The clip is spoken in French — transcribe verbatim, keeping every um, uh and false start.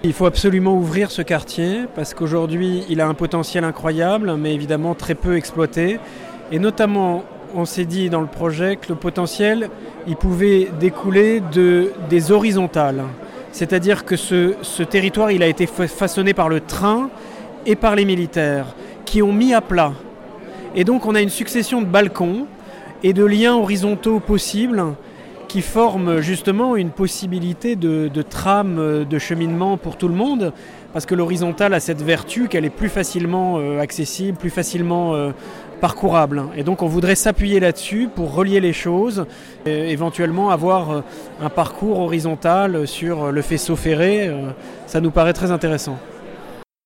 Il faut absolument ouvrir ce quartier parce qu'aujourd'hui il a un potentiel incroyable mais évidemment très peu exploité. Et notamment on s'est dit dans le projet que le potentiel il pouvait découler de, des horizontales. C'est-à-dire que ce, ce territoire il a été façonné par le train et par les militaires qui ont mis à plat. Et donc on a une succession de balcons et de liens horizontaux possibles qui forment justement une possibilité de, de trame de cheminement pour tout le monde, parce que l'horizontale a cette vertu qu'elle est plus facilement euh, accessible, plus facilement euh, parcourable. Et donc on voudrait s'appuyer là-dessus pour relier les choses, et éventuellement avoir euh, un parcours horizontal sur le faisceau ferré. Euh, ça nous paraît très intéressant.